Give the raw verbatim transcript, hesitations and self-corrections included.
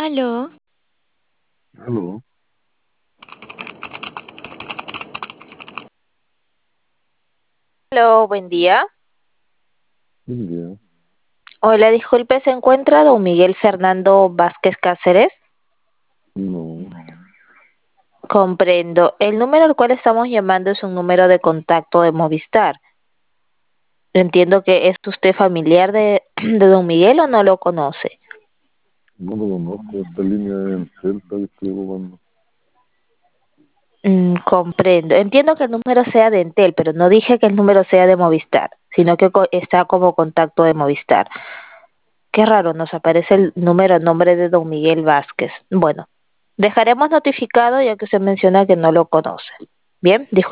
Aló, Aló, aló, buen día. buen día. Hola, disculpe, ¿se encuentra don Miguel Fernando Vázquez Cáceres? No, Comprendo. El número al cual estamos llamando es un número de contacto de Movistar. Entiendo que es usted familiar de, de don Miguel o no lo conoce. no lo conozco. Esta línea es en Celta que estoy ocupando. Mm, comprendo. Entiendo que el número sea de Entel, pero no dije que el número sea de Movistar, sino que co- está como contacto de Movistar. Qué raro, nos aparece el número a nombre de don Miguel Vázquez. Bueno, dejaremos notificado ya que se menciona que no lo conoce. Bien, disculpe.